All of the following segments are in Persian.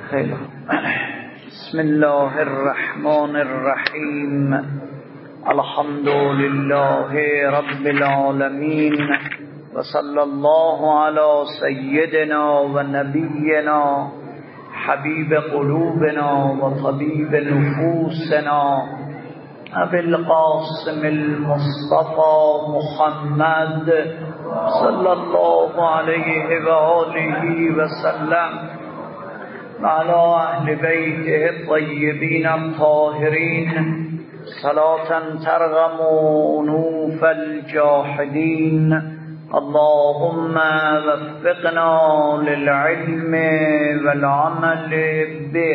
خیلی بسم الله الرحمن الرحیم الحمد لله رب العالمین و صلی الله علی سیدنا و نبینا حبیب قلوبنا و طبیب نفوسنا ابی القاسم المصطفى محمد صلی الله علیه و آله و سلم و علی اهل بیته الطیبین الطاهرین صلاة ترغم انوف الجاحدین اللهم وفقنا للعلم والعمل به.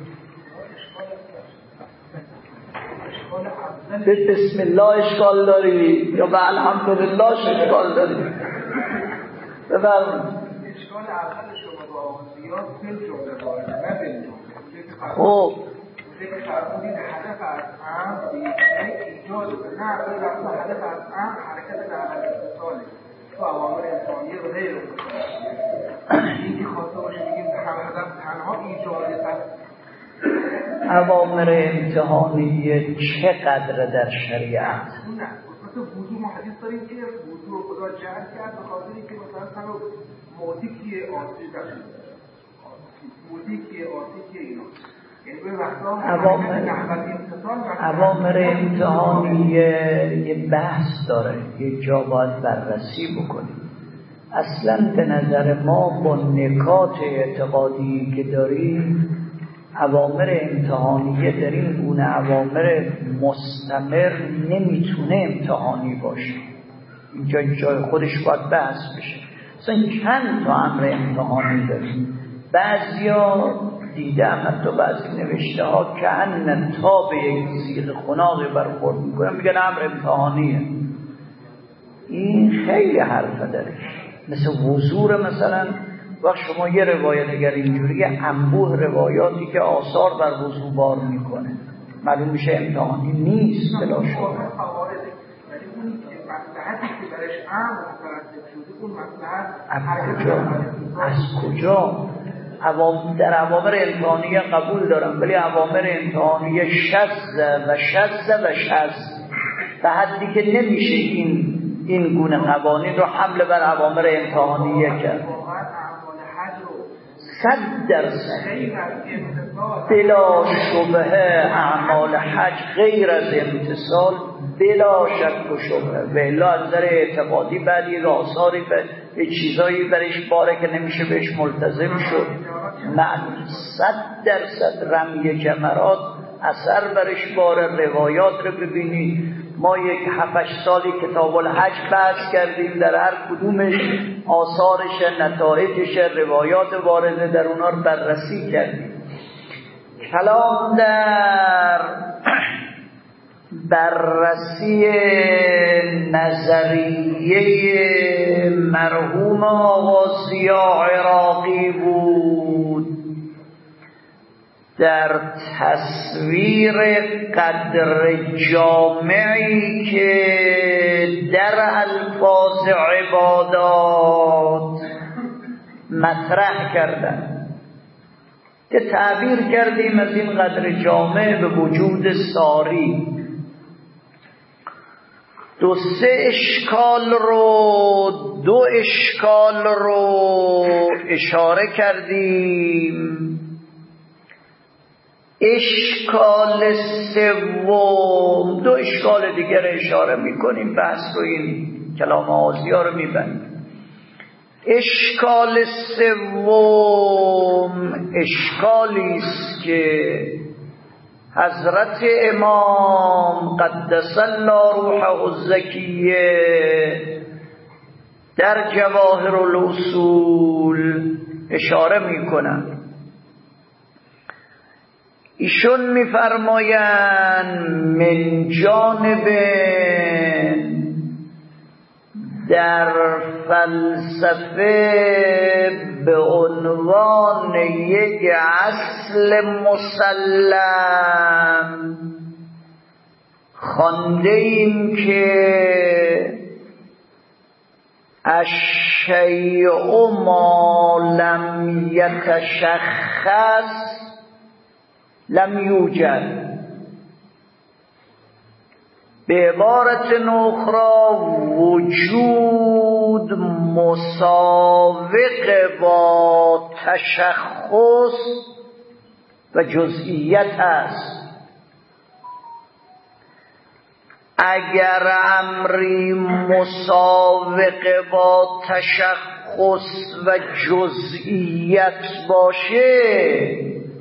بسم الله اشکال داری یا به الحمدلله اشکال داری؟ بفرمایید. اشکال اول شما با آغازیات فیل جمله وارد نه خب که فرمودید هدف از امر ایجاد نه هدف از امر حرکت در عمل اتصاله تو اوامر انسانیه و غیر این که خواسته باشه بگیم هدف تنها ایجاد اوامر امتحانی چقدر در شریعت؟ نه مثل وضو ما حدیث داریم که وضو رو خدا جعل کرد به خاطری که مثلا سر موتیکی آتی داشت موتیکی آتی اینا اوامر امتحانی یه بحث داره، یه جا باید بررسی بکنیم. اصلا به نظر ما با نکات اعتقادی که داریم اوامر امتحانیه در این گونه اوامر مستمر نمیتونه امتحانی باشه. اینجا جای خودش باید بحث بشه. اصلا چند تا امر امتحانی داریم. بعضیا دیدم حتی بعضی نوشته ها که ان تا به یک سیغ خناقی برخورد میکنن میگن امر امتحانیه. این خیلی حرفه داره. مثل وضوع مثلا وقت شما یه روایت اگر اینجوری انبوه روایاتی که آثار بر وضوع بار میکنه معلوم میشه امتحانی نیست بلا شبه. از کجا؟ در اوامر امتحانی قبول دارم ولی اوامر امتحانی شذ و به حدی که نمیشه این گونه قوانین رو حمل بر اوامر امتحانیه کرد. 100% بلا شبهه اعمال حج غیر از امتصال بلا شک و شبهه و الا از نظر اعتقادی بعدی آثاری به چیزایی برش باره که نمیشه بهش ملتزم شد. من 100% رمی جمرات اثر برش باره. روایات رو ببینید، ما یک 7-8 سالی کتاب الحج بحث کردیم، در هر کدومش آثارش، نتایجش، روایات وارده در اونا رو بررسی کردیم. کلام در بررسی نظریه مرحوم آقا ضیاء عراقی بود در تصویر قدر جامعی که در الفاظ عبادات مطرح کردن که تعبیر کردیم از این قدر جامع به وجود ساری. 2 اشکال رو اشاره کردیم. اشکال سوم 2 اشکال دیگر اشاره میکنیم، بحث رو این کلام آزیا رو میبندیم. اشکال سوم اشکالی است که حضرت امام قدس الله روحه الزکیه در جواهر الاصول اشاره میکنند. ایشون میفرمایند من جانب در فلسفه به عنوان یک اصل مسلم خوانده ایم که الشیء ما لم یتشخص لم یوجد. به عبارت اخرى وجود مساوق با تشخص و جزئیت است. اگر امری مساوق با تشخص و جزئیت باشه،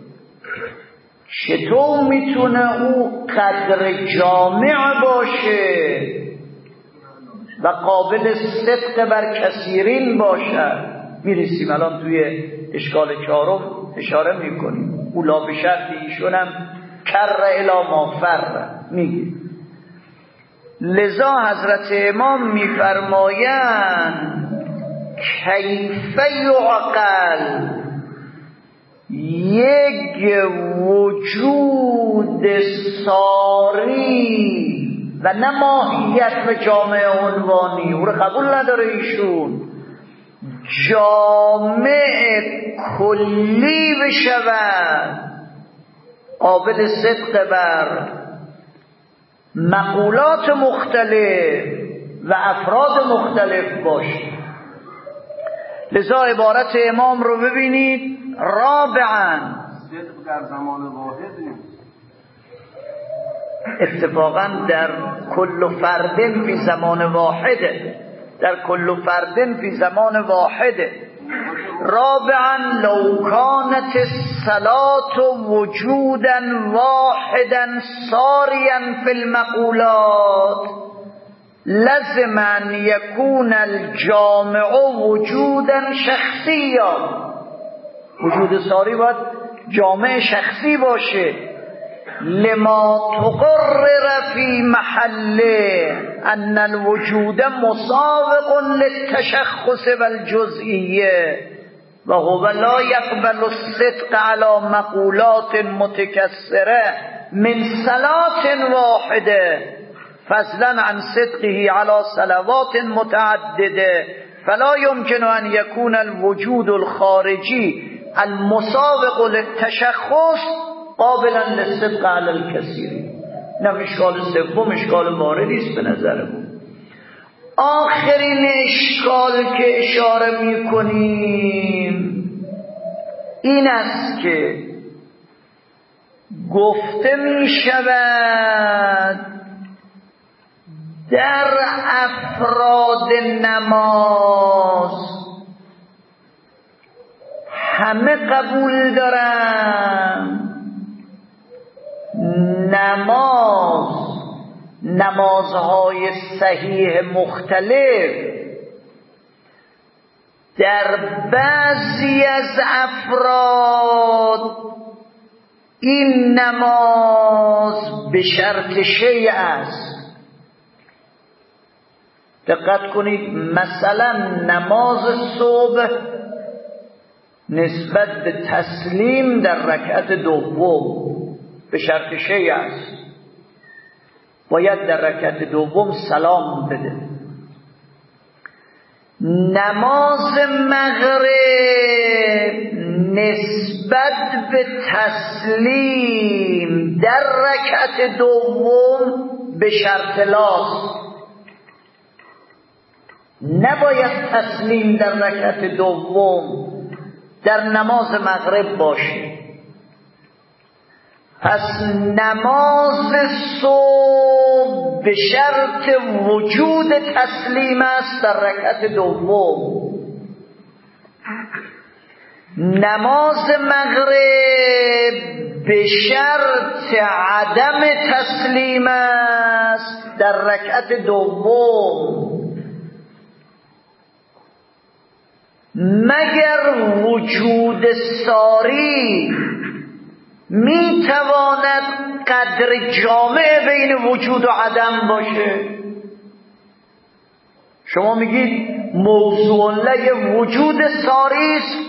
چطور میتونه او قدر جامع باشه و قابل صدق بر کثیرین باشد؟ میرسیم الان توی اشکال چهارم اشاره میکنیم. اولا به شرط ایشون هم کر الی ما فر میگه. لذا حضرت امام میفرمایند کیف یعقل، یک وجود ساری و نه ماهیت و جامع عنوانی، او رو قبول نداره ایشون، جامع کلی بشود، قابل صدق بر مقولات مختلف و افراد مختلف باشه. لذا عبارت امام رو ببینید. رابعاً صدق در زمان واحد نیست، اتفاقاً در کل فردن فی زمان واحده، در کل فردن فی زمان واحده. رابعاً لو كانت الصلاة وجودا واحدا ساريا في المقولات لازم ان يكون الجامع وجودا شخصيا. وجود ساری باید جامع شخصی باشه. لما تقرر في محله ان الوجود مساوق للتشخص والجزئیه و هو لا يقبل الصدق على مقولات متكسره من صلاة واحده فضلا عن صدقه على صلوات متعدده فلا يمكن ان يكون الوجود الخارجي المساوق للتشخص قابلا للصدق على الكثير. نه اشکال سوم اشکال واردی است به نظرم. آخرین اشکال که اشاره میکنیم این است که گفته میشود در افراد نماز همه قبول دارن نمازهای صحیح مختلف در بعضی از افراد این نماز به شرط شیء است. دقت کنید، مثلا نماز صبح نسبت به تسلیم در رکعت دوم به شرط شیء است، باید در رکعت دوم سلام بده. نماز مغرب نسبت به تسلیم در رکعت دوم به شرط لاست، نباید تسلیم در رکعت دوم در نماز مغرب باشه. پس نماز صبح به شرط وجود تسلیم است در رکعت دوم، نماز مغرب به شرط عدم تسلیم است در رکعت دوم، مگر وجود ساری میتواند قدر جامع بین وجود و عدم باشه. شما میگید موضوع له وجود ساری است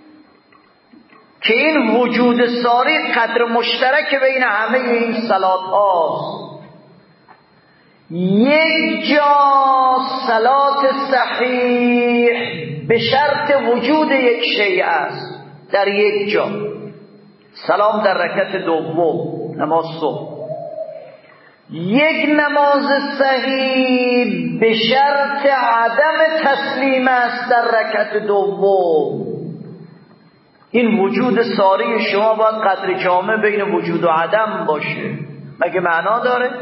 که این وجود ساری قدر مشترک بین همه این صلات هاست. یک جا صلات صحیح به شرط وجود یک شیء است. در یک جا سلام در رکعت دوم نماز صبح، یک نماز صحیح به شرط عدم تسلیم است در رکعت دوم. این وجود ساری شما باید قدر جامع بین وجود و عدم باشه. مگه معنا داره؟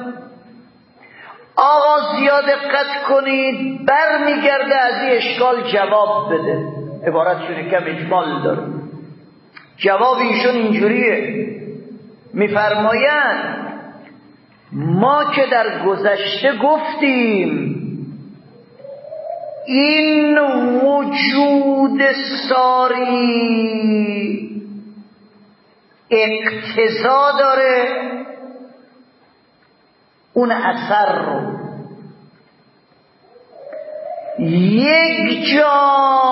آقا زیاد دقت کنید، برمیگرده از این اشکال جواب بده. عبارتشون کم اجمال داره. جواب ایشون اینجوریه، میفرمایند ما که در گذشته گفتیم این وجود ساری اقتضا داره اون اثر رو. یک جا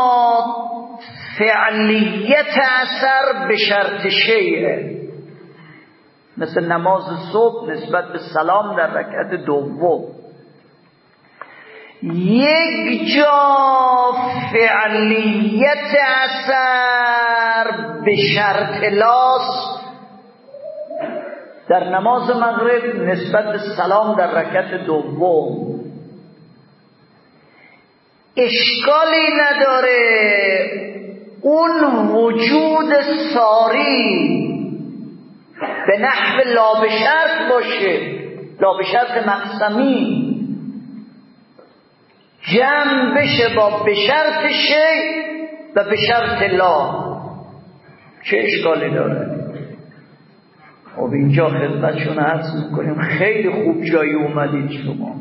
فعلیت اثر به شرط شیئه، مثل نماز صبح نسبت به سلام در رکعت دوم. یک جا فعلیت اثر به شرط لاس در نماز مغرب نسبت به سلام در رکعت دوم. اشکالی نداره اون وجود ساری به نحو لا به شرط باشه، لا به شرط مقسمی جمع بشه با به شرط شی و به شرط لا. چه اشکالی داره؟ خب اینجا خدمتشون عرض میکنیم خیلی خوب جایی اومدید شما.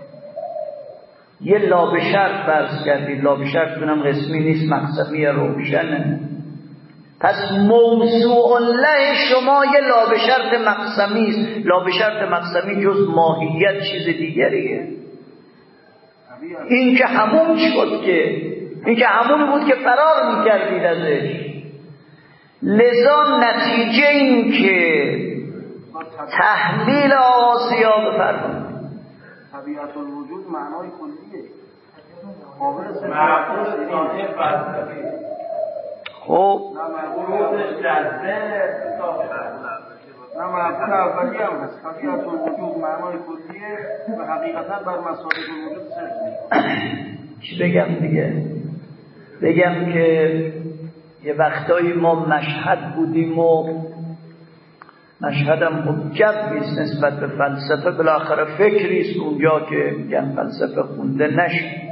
یه لا به شرط فرض کردید، لا به شرط دونم قسمی نیست، مقسمی روشنه. پس موضوع له شما یه لا به شرط مقسمی است. لا به شرط مقسمی جز ماهیت چیز دیگریه. این که همون شد که این که همون بود که فرار میکردید ازش. لذا نتیجه این که تحلیل آسیا بفرمایید طبیعت الوجود معنای کلیه، قابل سنجش فلسفی. خب نه معقول اولی هم هست. طبیعت الوجود معنای کلیه و حقیقتا بر مسابق الوجود صرف. چی بگم دیگه؟ بگم که یه وقتایی ما مشهد بودیم و مشهدم خب جبیست نسبت به فلسفه، بالاخره فکریست اونجا که میگن فلسفه خونده نشد.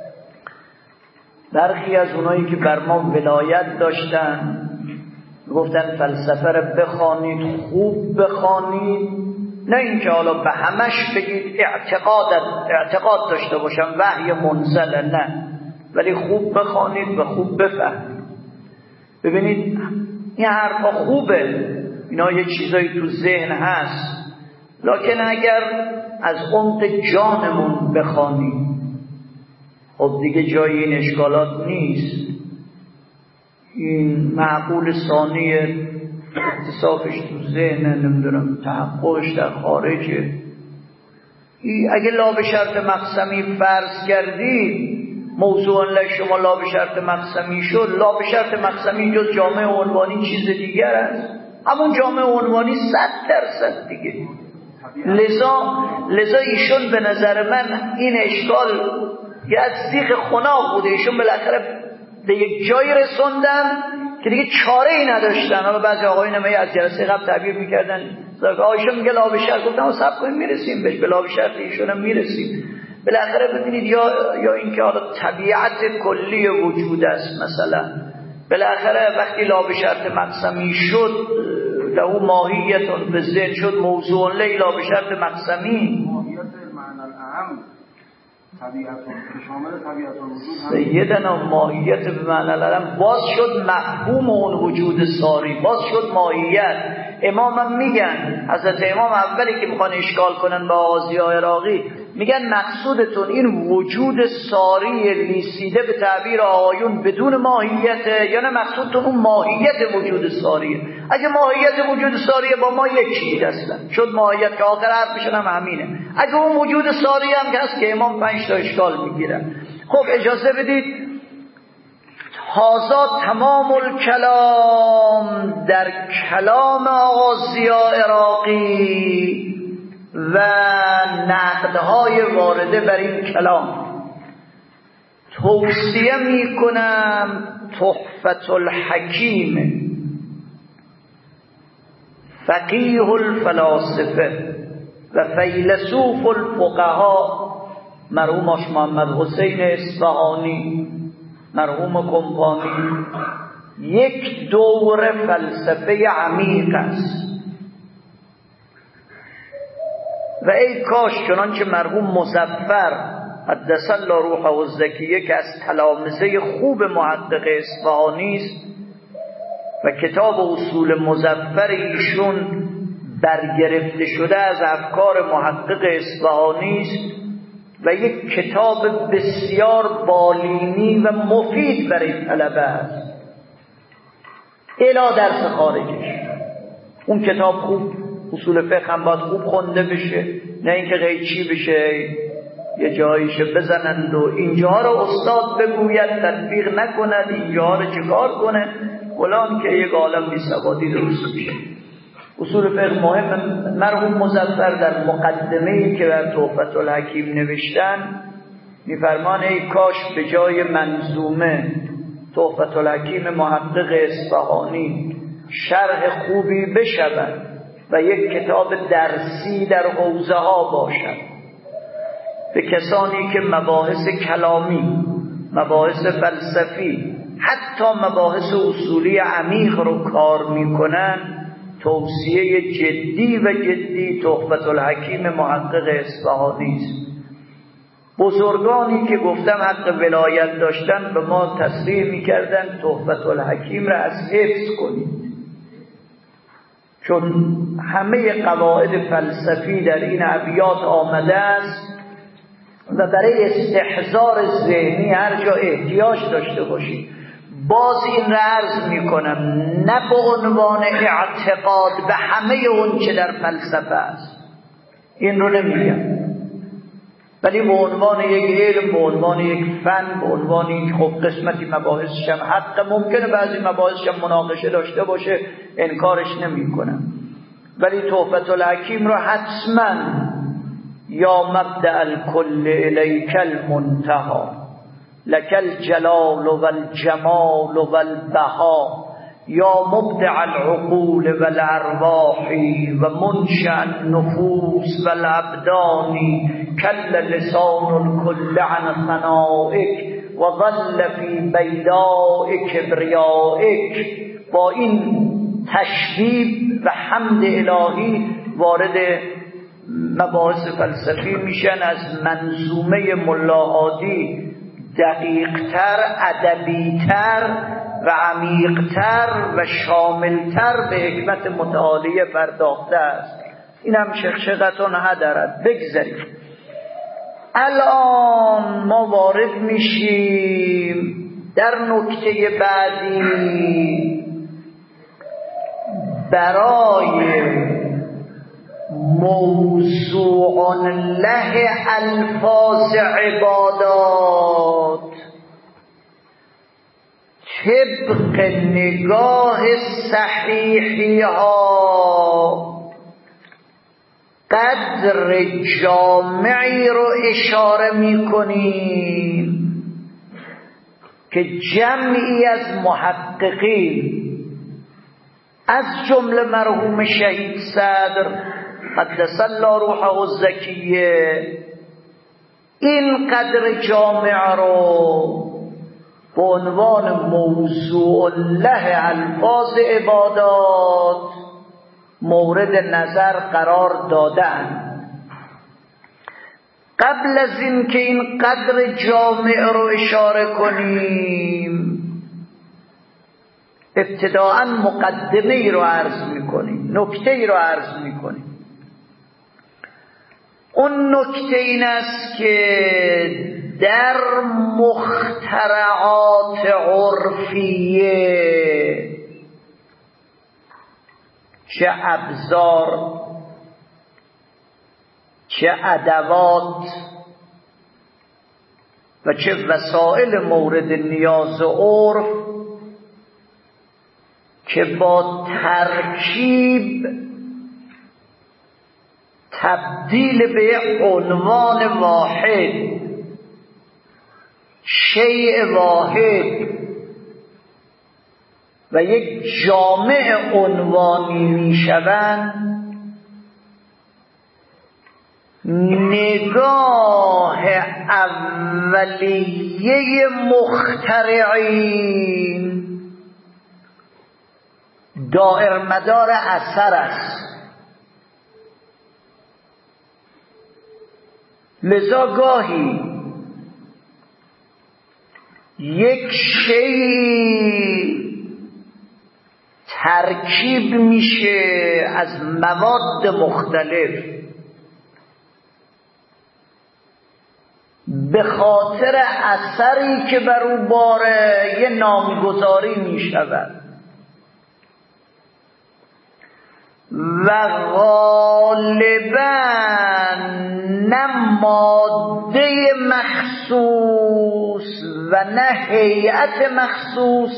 برخی از اونایی که بر ما ولایت داشتن گفتن فلسفه رو بخوانید، خوب بخوانید، نه اینکه حالا به همش بگید اعتقاد داشته باشم وحی منزله، نه، ولی خوب بخوانید و خوب بفهمید. ببینید این حرفا خوبه، اینا یه چیزایی تو ذهن هست، لکن اگر از عمق جانمون بخوانیم خب دیگه جای این اشکالات نیست. این معقول ثانی اتصافش تو ذهن، نمیدونم تحققش در خارجه. اگه لا به شرط مقسمی فرض کردید موضوع شما لا به شرط مقسمی شد، لا به شرط مقسمی جز جامعه عنوانی چیز دیگر است، همون جامعه عنوانی 100% دیگه. لذا ایشون به نظر من این اشکال یه از دیق خناق بوده. ایشون بالاخره به یک جایی رسوندن که دیگه چاره ای نداشتن. حالا بعضی آقایون هم از جلسه قبل تعبیر میکردن، آیشون میگه لا به شرط، گفتم صبر کنیم میرسیم بهش، به لا به شرط ایشون هم میرسیم. بالاخره ببینید یا اینکه حالا طبیعت کلی وجود است، مثلا بالاخره وقتی لا به شرط مقسمی شد له ماهیت به ذهن شد موضوع لا به شرط مقسمی، ماهیت معنی الاهم طبیعت شامل طبیعت الوجود سیدنا ماهیت به معنی الاهم باز شد مفهوم اون وجود ساری، باز شد ماهیت. امام هم میگن، حضرت امام اولی که میخوان اشکال کنن با آغازی‌های عراقی میگن مقصودتون این وجود ساری لیسیده به تعبیر آقایون بدون ماهیته، یا نه مقصودتون اون ماهیت وجود ساریه؟ اگه ماهیت وجود ساریه با ما یکی اصلا شد ماهیت که آخر حرفشون هم همینه. اگه اون وجود ساریه هم که هست که امام 5 تا اشکال میگیرن. خب اجازه بدید هذا تمام الکلام در کلام آقا ضیا عراقی و نقدهای وارده بر این کلام. توصیه میکنم تحفة الحکیم فقیه الفلاسفه و فیلسوف الفقهاء مرحوم آش محمد حسین اصفهانی مرحوم کمپانی یک دور فلسفه عمیق است و ای کاش چنانچه مرحوم مظفر قدس الله روحه الزکیه که از تلامذه خوب محقق اصفهانی است و کتاب اصول مظفر ایشون برگرفته شده از افکار محقق اصفهانی است و یک کتاب بسیار بالینی و مفید برای طلبه است الا درس خارجش. اون کتاب خوب اصول فقه هم باید خوب خونده بشه، نه اینکه قیچی بشه یه جاییشه بزنند و اینجاها رو استاد بگوید تطبیق نکند، اینجاها رو چکار کنه فلان که یک عالم بی‌سوادی درست میشه. اصول فقه مهم. مرحوم مظفر در مقدمه‌ای که در تحفة الحکیم نوشتن میفرمان ای کاش به جای منظومه تحفة الحکیم محقق اصفهانی شرح خوبی بشود و یک کتاب درسی در حوزه ها باشد به کسانی که مباحث کلامی، مباحث فلسفی، حتی مباحث اصولی عمیق رو کار میکنن. توصیه جدی و جدی تحفة الحکیم محقق اصفهانی است. بزرگانی که گفتم حق ولایت داشتن به ما تصریح میکردن تحفة الحکیم را از حفظ کنید، چون همه قواعد فلسفی در این ابیات آمده است و برای استحضار ذهنی هر جا احتیاج داشته باشید. باز این را عرض میکنم نه به عنوان اعتقاد به همه اون چه در فلسفه است، این رو نمیگم، ولی به عنوان یک علم، به عنوان یک فن، به عنوان این خب قسمتی مباحثش هم حق ممکنه بعضی مباحثش هم مناقشه داشته باشه، انکارش نمیکنم، ولی تحفة الحکیم رو حتما یا مبدأ الکل الیک المنتهی لک الجلال والجمال والبها یا مبدع العقول والارواح و منشأ النفوس والابدان کل لسان الکل عن ثنائک و ظل فی بیداء کبریائک. با این تشبیب و حمد الهی وارد مباحث فلسفی میشن. از منظومه ملا هادی دقیقتر، ادبیتر و عمیقتر و شاملتر به حکمت متعالیه پرداخته است. این هم شقشقتون هدرد. بگذاریم الان ما وارد میشیم در نکته بعدی برای موضوع له الفاظ عبادات طبق نگاه صحیحی ها قدر جامعی رو اشاره میکنیم که جمعی از محققین از جمله مرحوم شهید صدر قدس الله روحه الزکیه این قدر جامع رو به عنوان موضوع له الفاظ عبادات مورد نظر قرار دادن. قبل از این که این قدر جامع رو اشاره کنیم ابتداءً مقدمه ای رو عرض میکنیم، نکته ای رو عرض میکنیم. اون نکته این است که در مخترعات عرفیه چه ابزار، چه ادوات و چه وسایل مورد نیاز عرف که با ترکیب تبدیل به یک عنوان واحد، شیء واحد و یک جامع عنوانی میشوند، نگاه اولیه مخترعین دائر مدار اثر است. لذا گاهی یک شیء ترکیب میشه از مواد مختلف به خاطر اثری که بر او باره یه نامگذاری میشود و غالباً نه ماده مخصوص و نه هیئت مخصوص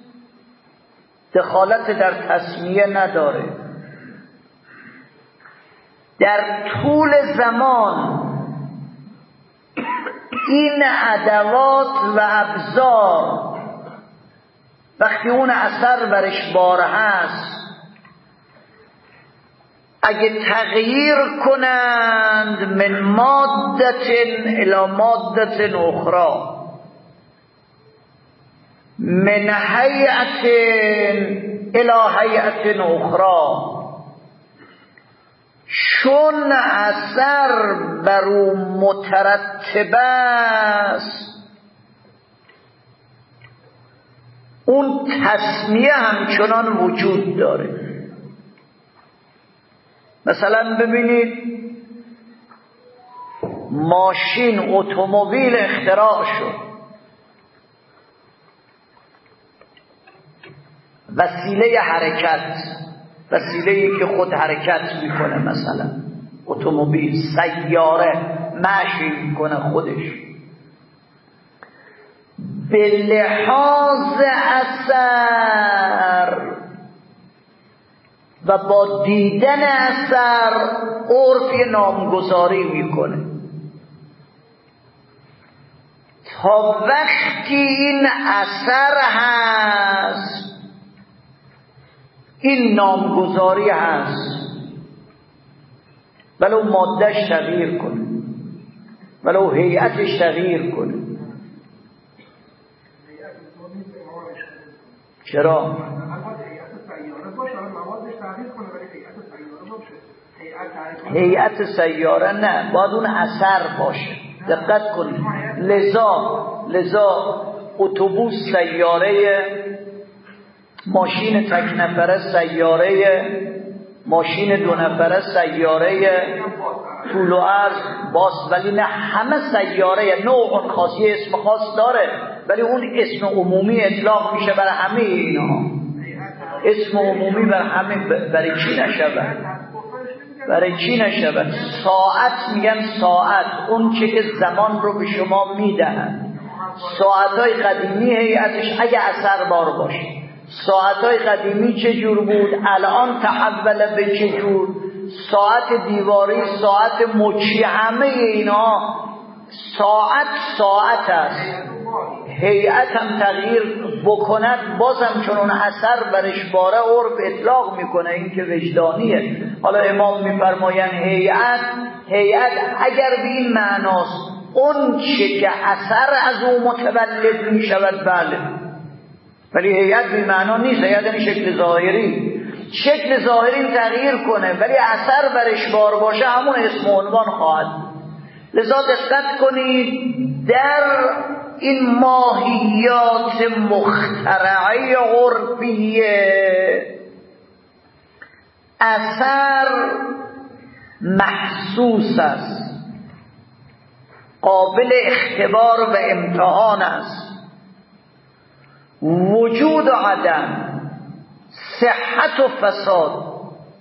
دخالت در تسمیه نداره. در طول زمان این ادوات و ابزار وقتی اون اثر برش بار هست اگه تغییر کنند من مادت الى مادت اخرى، من هیئت الى هیئت اخرى، چون اثر بر او مترتب است اون تسمیه همچنان وجود داره. مثلا ببینید ماشین، اتومبیل اختراع شد، وسیله حرکت، وسیله‌ای که خود حرکت میکنه، مثلا اتومبیل، سیاره مشی میکنه خودش، به لحاظ اثر و با دیدن اثر عرف یه نامگذاری میکنه. تا وقتی این اثر هست این نامگذاری هست، ولو مادهش تغییر کنه، ولو هیئتش تغییر کنه. چرا؟ هیئت سیاره نه، باید اون اثر باشه. دقت کنید. لذا اتوبوس سیاره، ماشین تک نفره سیاره، ماشین دو نفره سیاره، طول و عرض باز، ولی نه همه سیاره نوع خاصی اسم خاص داره، ولی اون اسم عمومی اطلاق میشه برای همه اینا. اسم عمومی برای همه. برای چی نشود؟ برای چی نشود؟ ساعت میگن ساعت، اون چه که زمان رو به شما میدهند. ساعتهای قدیمی هیئتش اگه اثر بار باشه، ساعتهای قدیمی چه جور بود، الان تحول به چه جور، ساعت دیواری، ساعت مچی، همه اینا ساعت است. هیئت هم تغییر بکند بازم چون اون اثر برش باره عرف اطلاق میکنه، این که وجدانیه. حالا امام میفرماین هیئت اگر به این معناست اون چه که اثر از اون متولد میشود بله، ولی هیئت به معنا نیست. هیئت یعنی شکل ظاهری، شکل ظاهری تغییر کنه ولی اثر برش بار باشه همون اسم و عنوان خواهد. لذا دقت کنید در این ماهیات مخترعه عرفیه اثر محسوس است، قابل اختبار و امتحان است. وجود و عدم، صحت و فساد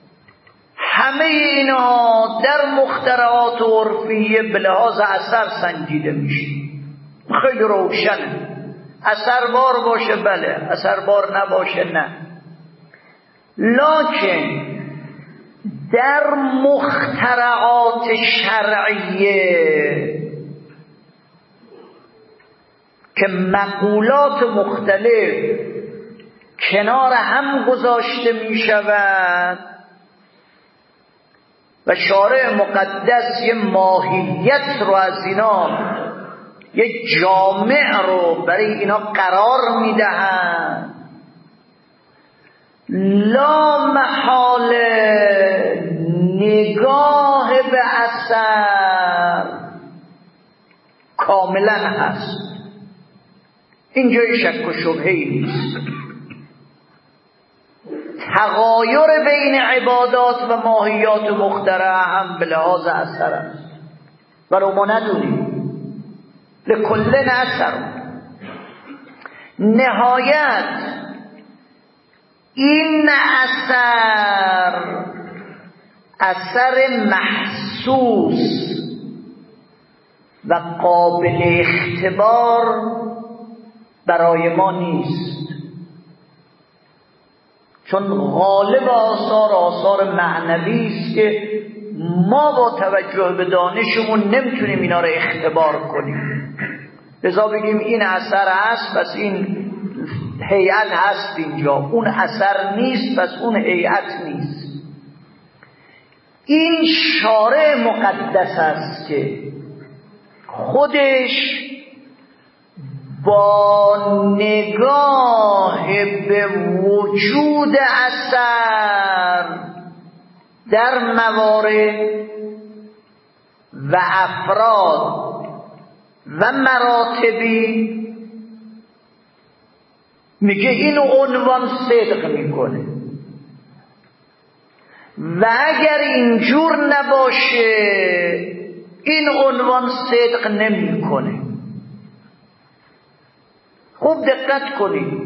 همه اینها در مخترعات عرفیه به لحاظ اثر سنجیده میشه. خیلی روشنه. اثربار باشه بله، اثربار نباشه نه. لکن در مخترعات شرعیه که مقولات مختلف کنار هم گذاشته می شود و شارع مقدس یه ماهیت رو از اینا، یه جامع رو برای اینا قرار می دهند، لا محاله نگاه به اثر کاملا هست. اینجا شک و شبهه‌ای نیست. تغایر بین عبادات و ماهیات مخترع هم به لحاظ اثر است، ولو ما ندونیم. لکل اثر. نهایت این اثر محسوس و قابل اختبار برای ما نیست، چون غالب آثار معنوی است که ما با توجه به دانشمون نمیتونیم اینا رو اختبار کنیم. لذا بگیم این اثر هست پس این هیئت هست اینجا، اون اثر نیست پس اون هیئت نیست. این شارع مقدس است که خودش با نگاه به وجود اثر در موارد و افراد و مراتبی میگه اینو عنوان صدق میکنه و اگر اینجور نباشه این عنوان صدق نمیکنه. خوب دقت کنید،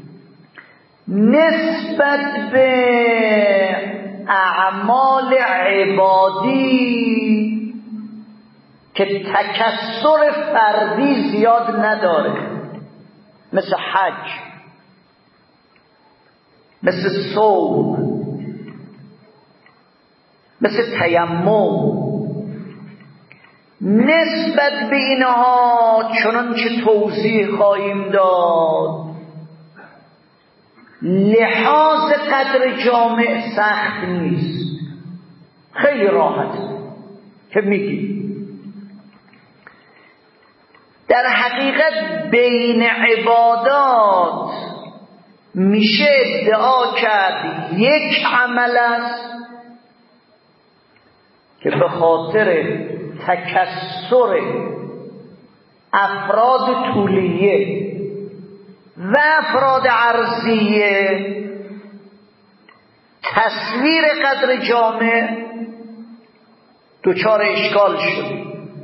نسبت به اعمال عبادی که تکثر فردی زیاد نداره، مثل حج، مثل صوم، مثل تیمم، نسبت به اینها چنانچه توضیح خواهیم داد لحاظ قدر جامع سخت نیست، خیلی راحت که میگی. در حقیقت بین عبادات میشه ادعا کرد یک عمل است که به خاطر تکثر افراد طولیه و افراد عرضیه تصویر قدر جامع دچار اشکال شد.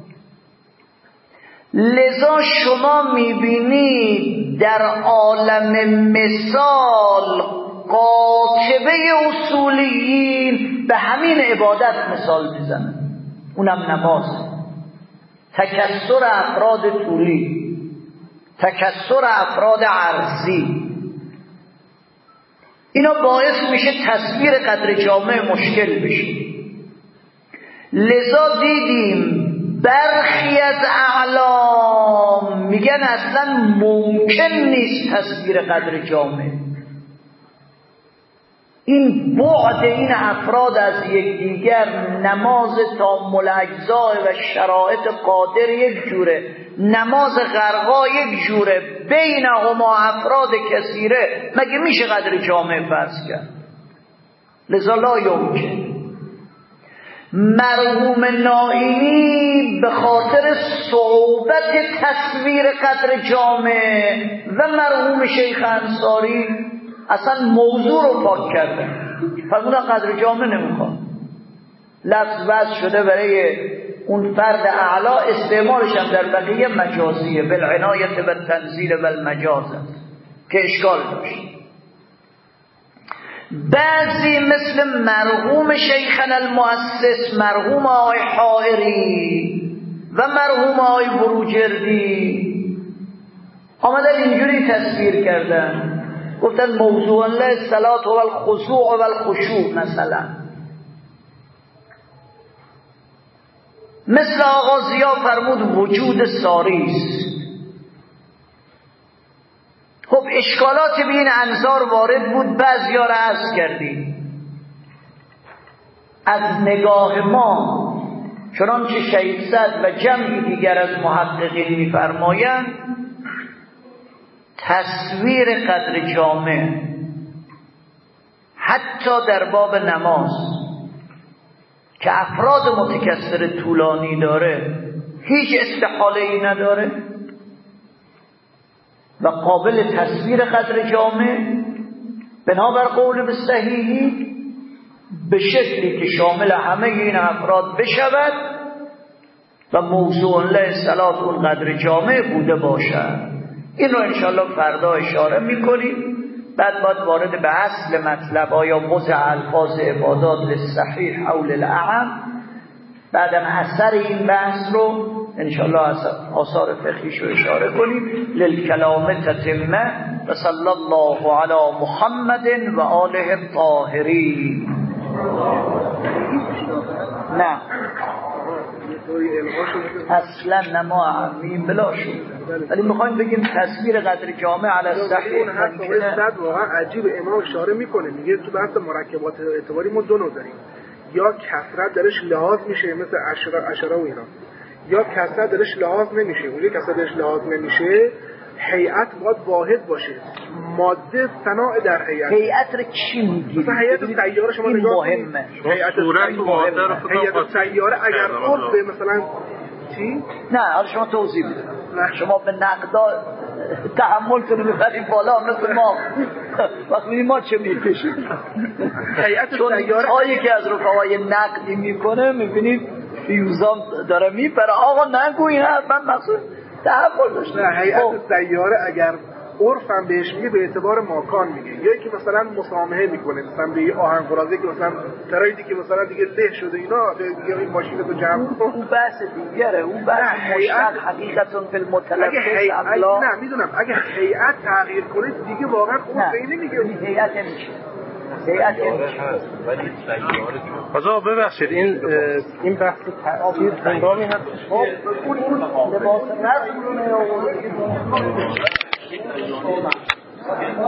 لذا شما میبینید در عالم مثال قاطبه اصولیین به همین عبادت مثال میزنن، اونم نماز. تکثر افراد طولی، تکثر افراد عرضی، اینا باعث میشه تصویر قدر جامع مشکل بشه. لذا دیدیم برخی از اعلام میگن اصلا ممکن نیست تصویر قدر جامع. این بعد این افراد از یکدیگر، نماز تامل اجزا و شرایط قادر یک جوره، نماز غرقا یک جوره، بینهما افراد کثیره، مگه میشه قدر جامع فرض کرد؟ لذا لا یمکن. مرحوم نائینی به خاطر صعوبت تصویر قدر جامع و مرحوم شیخ انصاری اصلا موضوع رو پاک کردن، فرمودن قدر جامع نمیخواد، لفظ وضع شده برای اون فرد اعلا، استعمالش هم در بقیه مجازیه، بالعنایت و تنزیل و المجاز که اشکال داشت. بعضی مثل مرحوم شیخنا المؤسس، مرحوم آقای حائری و مرحوم آقای بروجردی آمدن اینجوری تصویر کردن، گفتن موضوع الله الصلاة و الخضوع و الخشوع مثلا. مثل آقا ضیا فرمود وجود ساری است. خب اشکالات به این انظار وارد بود، بعضی‌ها را عرض کردیم. از نگاه ما چنانچه شیخ سعد و جمعی دیگر از محققین می‌فرمایند، تصویر قدر جامع حتی در باب نماز که افراد متکثر طولانی داره هیچ استحاله‌ای نداره و قابل تصویر قدر جامع بنابر قول صحیحی به شکلی که شامل همه این افراد بشود و موضوع الله صلات اون قدر جامع بوده باشد. این رو انشاءالله فردا اشاره میکنیم. بعد باید وارد به اصل مطلب، آیا وضع الفاظ عبادات للصحیح حول الاعم، بعدم اثر این بحث رو انشاءالله آثار فقهیش رو اشاره کنیم. للکلام تتمه و صلی الله علی محمد و آله الطاهرین. نه اصلا نما عمیم بلا شد، ولی میخوایم بگیم تصویر قدر جامع علی الصحیح. اون حرف واقعا عجیب امام اشاره میکنه، میگه تو بحث مرکبات اعتباری ما دو نوع داریم، یا کثرت درش لحاظ میشه مثل اشاره و اینا، یا کثرت درش لحاظ نمیشه. اونجا کثرت درش لحاظ نمیشه هیئت باید واحد باشه، ماده صناع در هیئت. هیئت رو چی میگی؟ مثلا هیئت سیاره شما نگاه کنید، هیئت سیاره اگر عرف مثلا چی؟ نه حالا شما توضیح بده. شما به نقدا تحملتون رو ببرید بالا مثل ما. وقتی ما چه میکشیم؟ هیئت سیاره آیه که از رفقای نقدی میکنه میبینید فیوزان داره میپره. آقا نگو این حرف، من مقصود تحمل داشته. نه هیئت سیاره اگر عرفم بهش میگه به اعتبار ماکان میگه، یا که مثلا مسامحه میکنه، مثلا به یه آهن قرازه که مثلا ترایدی که مثلا دیگه له شده اینا دیگه این ماشین رو جمع کن. اون بحث دیگره، اون بحث مشتق حقیقتون فی المتلبس ابلا. نه میدونم اگر هیئت تغییر کنه دیگه واقعا خوب نمیگه. هیئت نمیشه، هیئت نمیشه. آقا ببخشید این بحث تأثیر هنگامی هستش که لباس رسم رو نیاورده